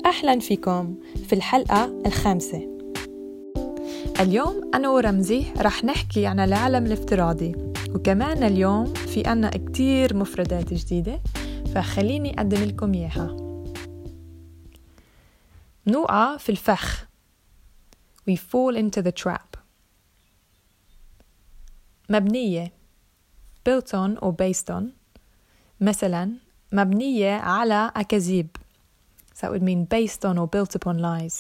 أهلا فيكم في الحلقة الخامسة. اليوم أنا ورمزي رح نحكي عن العالم الافتراضي، وكمان اليوم في عنا كتير مفردات جديدة، فخليني أقدم لكم إياها. نوقع في الفخ. We fall into the trap. مبنية built on or based on. مثلا مبنية على أكاذيب. So that would mean based on or built upon lies.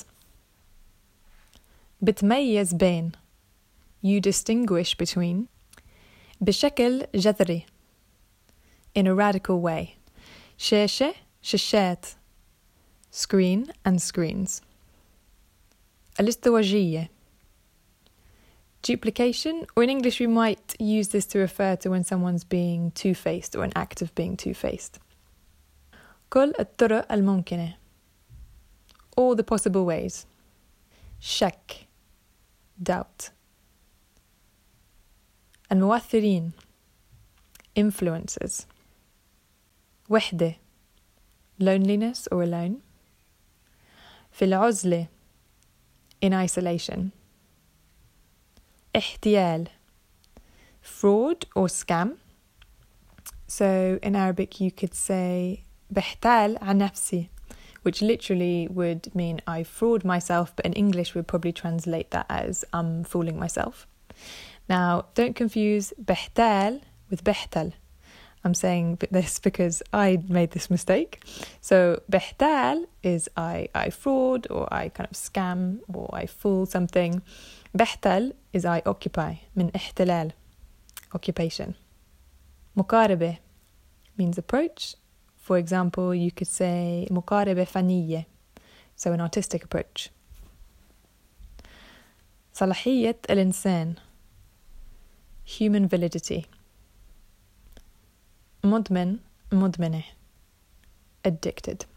بتميز بين you distinguish between. بشكل جذري in a radical way. شاشة شاشات screen and screens. الازدواجية duplication, or in English we might use this to refer to when someone's being two-faced or an act of being two-faced. كل الطرق الممكنة, all the possible ways. شك doubt. المؤثرين influences. وحدة loneliness or alone. في العزلة in isolation. احتيال fraud or scam. So in Arabic you could say بحتال عن نفسي, which literally would mean I fraud myself, but in English we'd probably translate that as I'm fooling myself. Now, don't confuse بحتال with بحتل. I'm saying this because I made this mistake. So بحتال is I fraud, or I kind of scam, or I fool something. بحتل is I occupy, من احتلال, occupation. مقاربة means approach. For example, you could say مقاربة فنية, so an artistic approach. صلاحية الإنسان human validity. مدمن مدمنة addicted.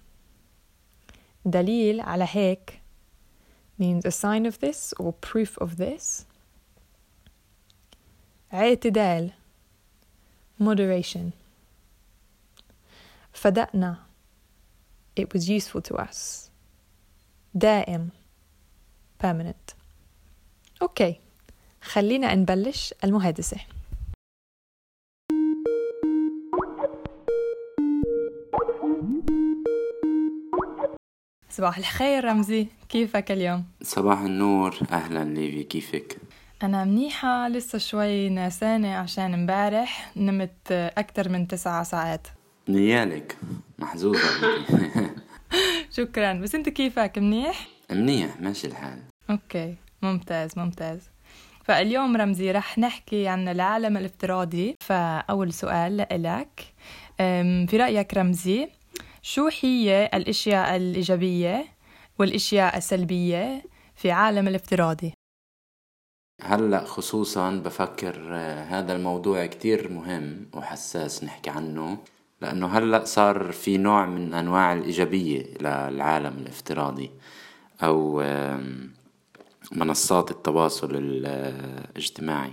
دليل على هيك means a sign of this or proof of this. اعتدال moderation. فدأنا it was useful to us. دائم permanent. أوكي, خلينا نبلش المحادثة. صباح الخير رمزي، كيفك اليوم؟ صباح النور، أهلا ليفي، كيفك؟ أنا منيحة، لسه شوي ناسانة عشان امبارح نمت أكتر من 9 ساعات. نيالك محظوظة. شكرا، بس أنت كيفك؟ منيح؟ منيح، ماشي الحال. أوكي، ممتاز. فاليوم رمزي رح نحكي عن العالم الافتراضي. فأول سؤال لك، في رأيك رمزي شو هي الأشياء الإيجابية والأشياء السلبية في عالم الافتراضي؟ هلأ خصوصا بفكر هذا الموضوع كتير مهم وحساس نحكي عنه، لأنه هلأ صار في نوع من أنواع الإيجابية للعالم الافتراضي أو منصات التواصل الاجتماعي.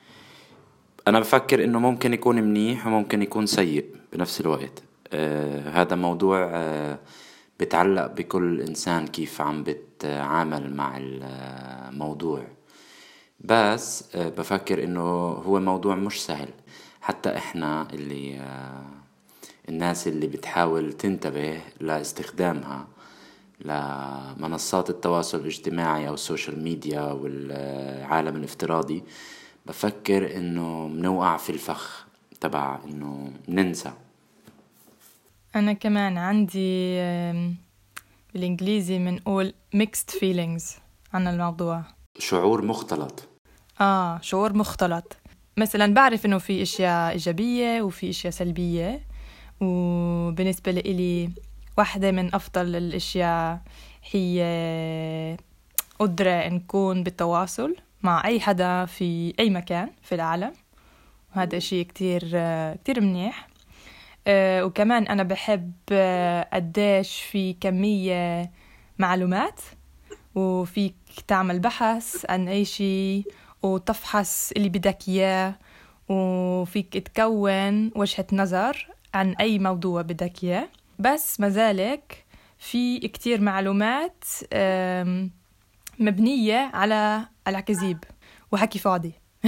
أنا بفكر إنه ممكن يكون منيح وممكن يكون سيء بنفس الوقت. هذا موضوع بتعلق بكل إنسان كيف عم بتعامل مع الموضوع، بس بفكر إنه هو موضوع مش سهل. حتى إحنا الناس اللي بتحاول تنتبه لاستخدامها لمنصات التواصل الاجتماعي أو السوشيال ميديا والعالم الافتراضي، بفكر إنه منوقع في الفخ تبع إنه ننسى. أنا كمان عندي بالإنجليزي منقول mixed feelings عن الموضوع. شعور مختلط. شعور مختلط. مثلا بعرف إنه في أشياء إيجابية وفي أشياء سلبية، وبالنسبة لي واحدة من أفضل الأشياء هي قدرة نكون بالتواصل مع أي حدا في أي مكان في العالم، وهذا شيء كتير منيح. وكمان أنا بحب قديش في كمية معلومات، وفيك تعمل بحث عن أي شيء وتفحص اللي بدك إياه، وفيك تكون وجهة نظر عن أي موضوع بدك إياه. بس مازالك في كتير معلومات مبنية على الكذب وحكي فاضي.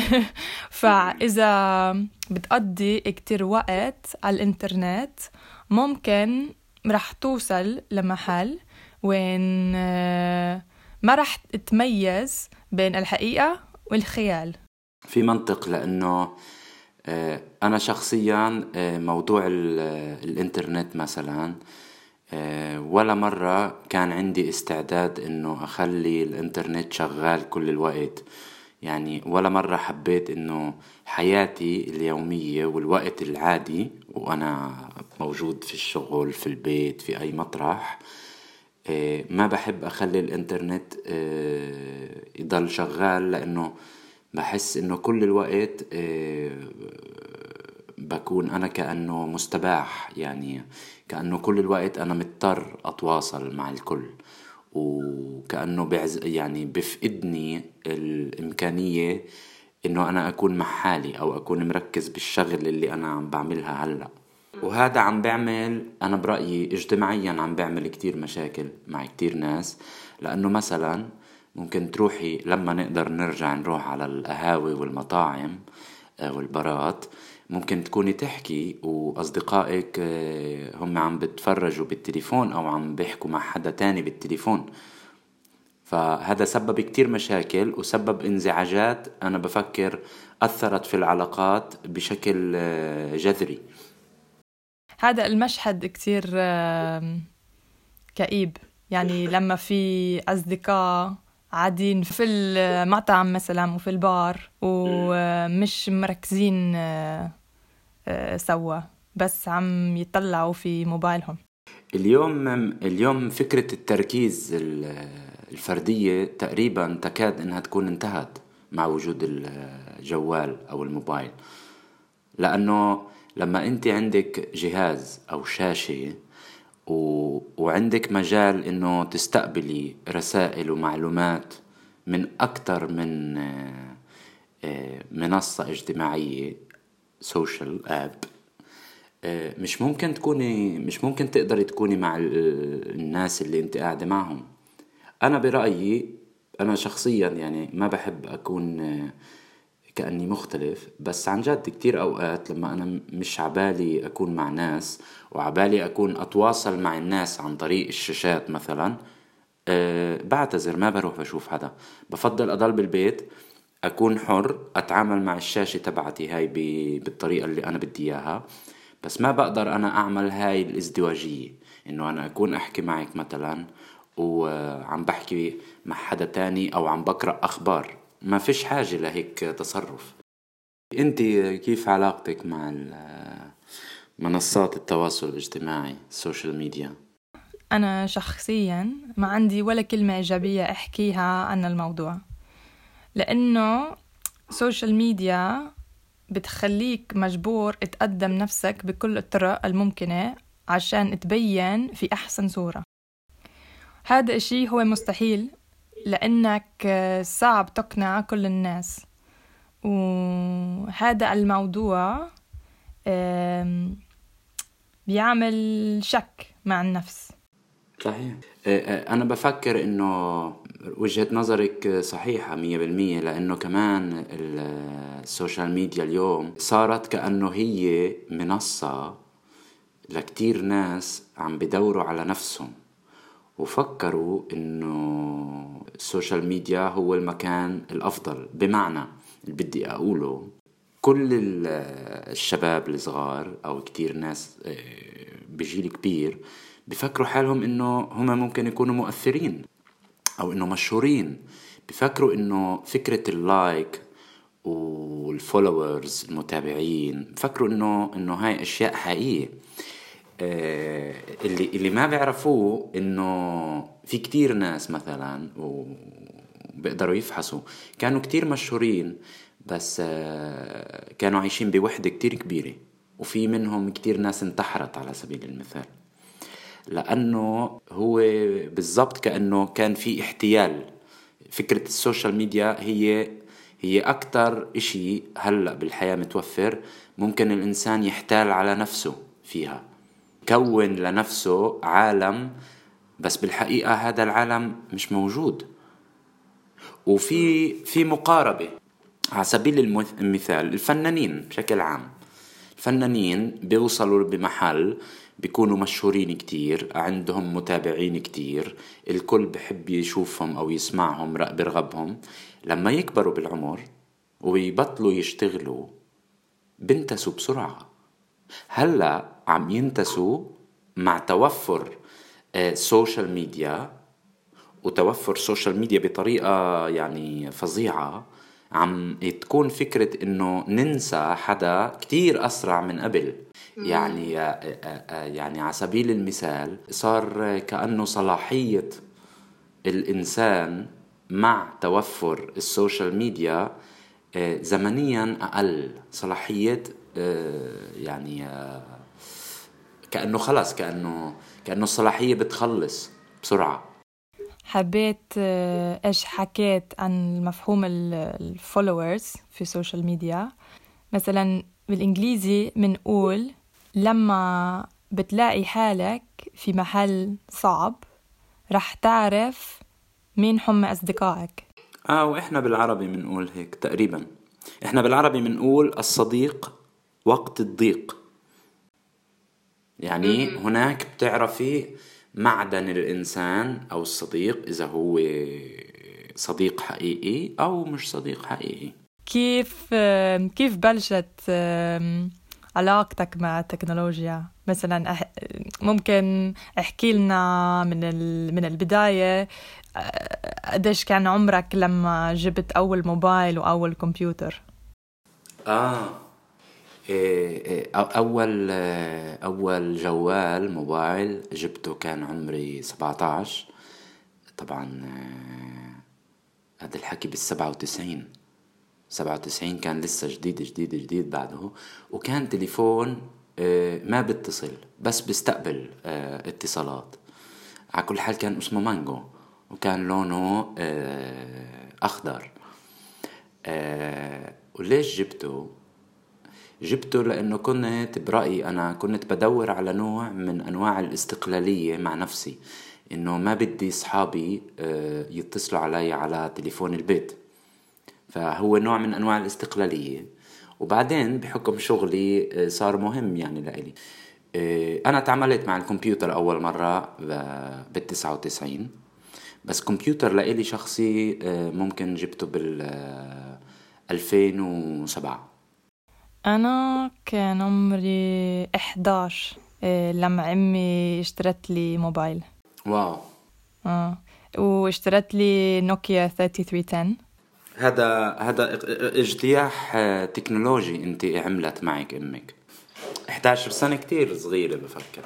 فإذا بتقضي كتير وقت على الإنترنت ممكن رح توصل لمحل وين ما رح تميز بين الحقيقة والخيال. في منطق، لأنه أنا شخصيا موضوع الإنترنت مثلا ولا مرة كان عندي استعداد إنه أخلي الإنترنت شغال كل الوقت. يعني ولا مرة حبيت إنه حياتي اليومية والوقت العادي وأنا موجود في الشغل، في البيت، في أي مطرح، ما بحب أخلي الإنترنت يضل شغال، لأنه بحس إنه كل الوقت بكون أنا كأنه مستباح. يعني كأنه كل الوقت أنا مضطر أتواصل مع الكل، وكأنه يعني بفقدني الإمكانية إنه أنا أكون مع حالي أو أكون مركز بالشغل اللي أنا عم بعملها هلأ. وهذا عم بعمل، أنا برأيي اجتماعيا عم بعمل كتير مشاكل مع كتير ناس. لأنه مثلا ممكن تروحي لما نقدر نرجع نروح على القهاوي والمطاعم والبارات، ممكن تكوني تحكي وأصدقائك هم عم بتفرجوا بالتليفون أو عم بيحكوا مع حدا تاني بالتليفون. فهذا سبب كتير مشاكل وسبب انزعاجات أنا بفكر أثرت في العلاقات بشكل جذري. هذا المشهد كتير كئيب. يعني لما في أصدقاء قاعدين في المطعم مثلا وفي البار ومش مركزين سوا، بس عم يطلعوا في موبايلهم. اليوم فكرة التركيز الفردية تقريبا تكاد انها تكون انتهت مع وجود الجوال او الموبايل. لانه لما انت عندك جهاز او شاشة وعندك مجال انه تستقبلي رسائل ومعلومات من اكتر من منصة اجتماعية، سوشيال اب، مش ممكن تقدري تكوني مع الناس اللي انت قاعدة معهم. انا برأيي، انا شخصيا يعني ما بحب اكون كأني مختلف، بس عن جد كتير اوقات لما انا مش عبالي اكون مع ناس وعبالي اكون اتواصل مع الناس عن طريق الشاشات مثلا، بعتذر، ما بروح بشوف حدا. بفضل اضل بالبيت، اكون حر، اتعامل مع الشاشة تبعتي هاي بالطريقة اللي انا بدي اياها. بس ما بقدر انا اعمل هاي الازدواجية، انه انا اكون احكي معك مثلا وعم بحكي مع حدا تاني او عم بقرأ اخبار. ما فيش حاجة لهيك تصرف. انت كيف علاقتك مع منصات التواصل الاجتماعي، السوشيال ميديا؟ انا شخصيا ما عندي ولا كلمة ايجابية احكيها عن الموضوع، لانه السوشيال ميديا بتخليك مجبور تقدم نفسك بكل الطرق الممكنة عشان تبين في أحسن صورة. هذا الشيء هو مستحيل، لأنك صعب تقنع كل الناس، وهذا الموضوع بيعمل شك مع النفس. صحيح. أنا بفكر إنه وجهة نظرك صحيحة 100%، لأنه كمان السوشيال ميديا اليوم صارت كأنه هي منصة لكتير ناس عم بدوروا على نفسهم، وفكروا إنه السوشيال ميديا هو المكان الأفضل. بمعنى اللي بدي أقوله، كل الشباب الصغار أو كتير ناس بجيل كبير بفكروا حالهم إنه هم ممكن يكونوا مؤثرين أو إنه مشهورين. بفكروا إنه فكرة اللايك والفولورز، المتابعين، بفكروا إنه هاي أشياء حقيقية. اللي ما بيعرفوه إنه في كتير ناس مثلا وبيقدروا يفحصوا كانوا كتير مشهورين، بس كانوا عايشين بوحدة كتير كبيرة، وفي منهم كتير ناس انتحرت على سبيل المثال، لأنه هو بالضبط كأنه كان في احتيال. فكرة السوشيال ميديا هي أكتر إشي هلأ بالحياة متوفر ممكن الإنسان يحتال على نفسه فيها، كون لنفسه عالم بس بالحقيقة هذا العالم مش موجود. وفي مقاربة. على سبيل المثال الفنانين بشكل عام، الفنانين بيوصلوا بمحل بيكونوا مشهورين كتير، عندهم متابعين كتير، الكل بحب يشوفهم أو يسمعهم برغبهم. لما يكبروا بالعمر ويبطلوا يشتغلوا بنتسوا بسرعة. هلأ عم ينتسوا مع توفر السوشيال ميديا، وتوفر السوشيال ميديا بطريقة يعني فظيعة. عم تكون فكرة إنه ننسى حدا كتير أسرع من قبل. يعني على سبيل المثال صار كأنه صلاحية الإنسان مع توفر السوشيال ميديا زمنيا أقل صلاحية. يعني كأنه خلص كأنه الصلاحية بتخلص بسرعة. حبيت إيش حكيت عن مفهوم الفولورز في السوشيال ميديا. مثلا بالإنجليزي منقول لما بتلاقي حالك في محل صعب رح تعرف مين هم أصدقائك. وإحنا بالعربي منقول هيك تقريبا. إحنا بالعربي منقول الصديق وقت الضيق. يعني هناك بتعرفي معدن الإنسان أو الصديق إذا هو صديق حقيقي أو مش صديق حقيقي. كيف بلشت علاقتك مع التكنولوجيا؟ مثلا ممكن احكي لنا من البداية، قديش كان عمرك لما جبت أول موبايل وأول كمبيوتر؟ أول جوال موبايل جبته كان عمري 17. طبعا هذا الحكي بال97 كان لسه جديد بعده. وكان تليفون ما بيتصل بس بيستقبل اتصالات. على كل حال كان اسمه مانجو وكان لونه أخضر. وليش جبته لأنه كنت برأيي أنا كنت بدور على نوع من أنواع الاستقلالية مع نفسي، إنه ما بدي صحابي يتصلوا علي على تليفون البيت. فهو نوع من أنواع الاستقلالية. وبعدين بحكم شغلي صار مهم يعني لإلي. أنا تعاملت مع الكمبيوتر أول مرة بال99، بس كمبيوتر لإلي شخصي ممكن جبته بال2007. أنا كان عمري 11 لما عمي اشترت لي موبايل. واو. واشترت لي نوكيا 3310. هذا اجتياح تكنولوجي انت عملت معك امك. 11 سنة كتير صغيرة بفكر.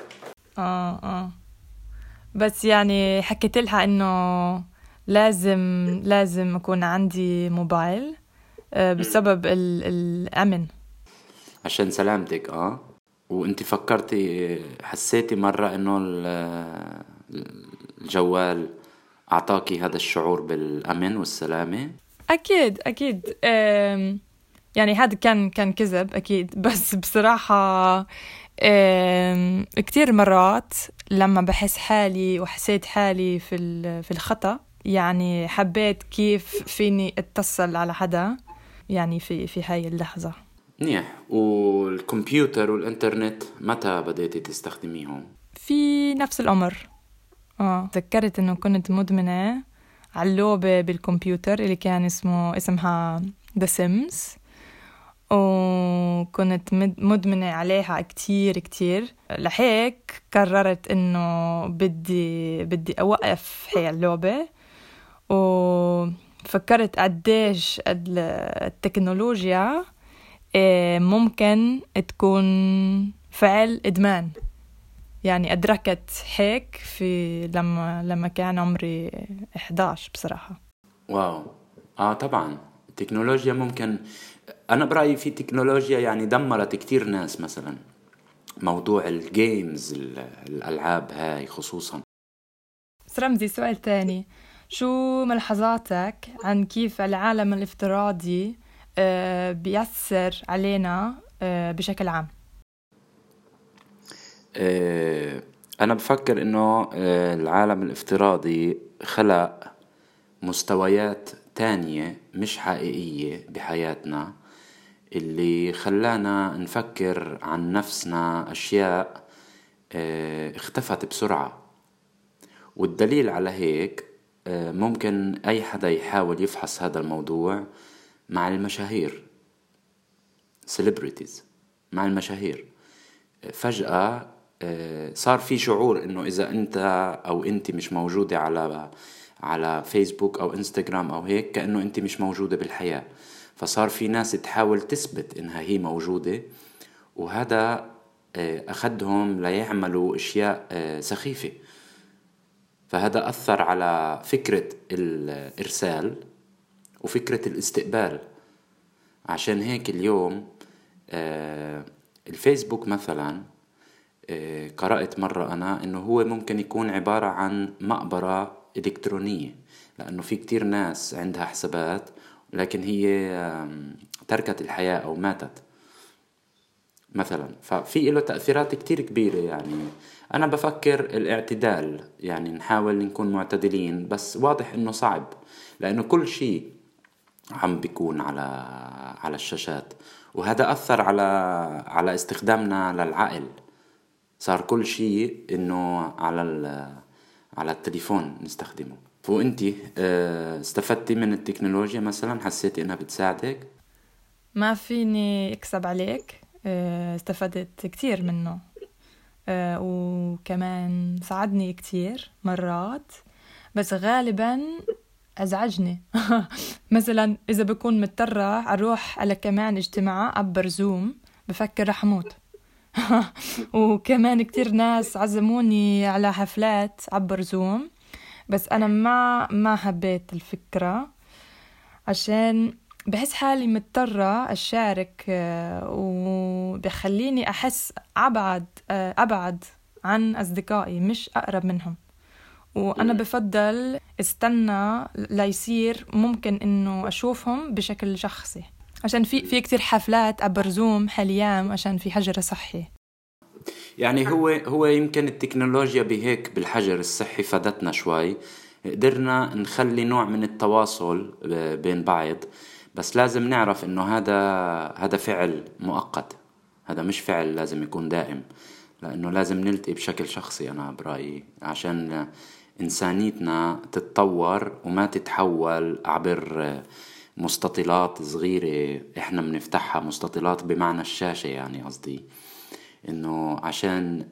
بس يعني حكيت لها انه لازم اكون عندي موبايل بسبب الامن، عشان سلامتك. وانت فكرتي حسيتي مرة انه الجوال اعطاكي هذا الشعور بالامن والسلامة؟ اكيد. يعني هذا كان كذب اكيد، بس بصراحة كتير مرات لما بحس حالي وحسيت حالي في الخطأ، يعني حبيت كيف فيني اتصل على حدا يعني في هاي اللحظة. منيح. والكمبيوتر والإنترنت متى بدأتي تستخدميهم؟ في نفس العمر. تذكرت إنه كنت مدمنة على اللعبة بالكمبيوتر اللي كان اسمها The Sims، وكنت مدمنة عليها كتير. لهيك قررت إنه بدي أوقف هاي اللعبة. وفكرت قديش التكنولوجيا ممكن تكون فعل إدمان. يعني أدركت هيك لما كان عمري 11 بصراحة. واو. طبعا التكنولوجيا ممكن، أنا برأيي في تكنولوجيا يعني دمرت كتير ناس. مثلا موضوع الجيمز، الألعاب هاي خصوصا. رمزي، سؤال تاني، شو ملاحظاتك عن كيف العالم الافتراضي بيأثر علينا بشكل عام؟ أنا بفكر إنه العالم الافتراضي خلق مستويات تانية مش حقيقية بحياتنا، اللي خلانا نفكر عن نفسنا أشياء اختفت بسرعة. والدليل على هيك ممكن أي حدا يحاول يفحص هذا الموضوع مع المشاهير celebrities، مع المشاهير. فجأة صار في شعور إنه إذا أنت أو أنت مش موجودة على فيسبوك أو إنستغرام أو هيك، كأنه أنت مش موجودة بالحياة. فصار في ناس تحاول تثبت إنها هي موجودة، وهذا أخدهم ليعملوا أشياء سخيفة. فهذا أثر على فكرة الإرسال وفكرة الاستقبال. عشان هيك اليوم الفيسبوك مثلا قرأت مرة أنا إنه هو ممكن يكون عبارة عن مقبرة إلكترونية، لأنه في كتير ناس عندها حسابات لكن هي تركت الحياة أو ماتت مثلا. ففي له تأثيرات كتير كبيرة. يعني أنا بفكر الاعتدال، يعني نحاول نكون معتدلين، بس واضح إنه صعب لأنه كل شيء عم بيكون على الشاشات، وهذا أثر على استخدامنا للعقل. صار كل شيء إنه على التليفون نستخدمه. وإنتي استفدتي من التكنولوجيا مثلا؟ حسيتي إنها بتساعدك؟ ما فيني أكسب عليك، استفدت كتير منه، وكمان ساعدني كتير مرات، بس غالبا أزعجني. مثلا إذا بكون مضطرة أروح على كمان اجتماع عبر زوم، بفكر رح موت. وكمان كتير ناس عزموني على حفلات عبر زوم، بس أنا ما حبيت الفكرة، عشان بحس حالي مضطرة أشارك، وبخليني أحس أبعد عن أصدقائي مش أقرب منهم. وأنا بفضل استنى ليصير ممكن إنه أشوفهم بشكل شخصي، عشان في كتير حفلات عبر زوم حاليا عشان في حجر صحي. يعني هو يمكن التكنولوجيا بهيك بالحجر الصحي فادتنا شوي، قدرنا نخلي نوع من التواصل بين بعض، بس لازم نعرف إنه هذا فعل مؤقت، هذا مش فعل لازم يكون دائم، لأنه لازم نلتقي بشكل شخصي أنا برأيي، عشان إنسانيتنا تتطور وما تتحول عبر مستطيلات صغيرة إحنا بنفتحها، مستطيلات بمعنى الشاشة. يعني قصدي إنه عشان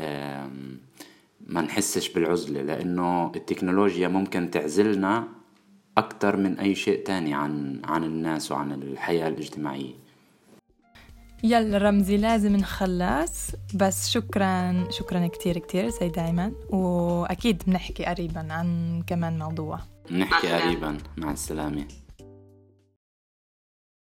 ما نحسش بالعزلة، لأنه التكنولوجيا ممكن تعزلنا أكتر من أي شيء تاني عن الناس وعن الحياة الاجتماعية. يلا رمزي لازم نخلص، بس شكرا كتير زي دايما، وأكيد بنحكي قريبا عن كمان موضوع. نحكي قريبا. مع السلامة.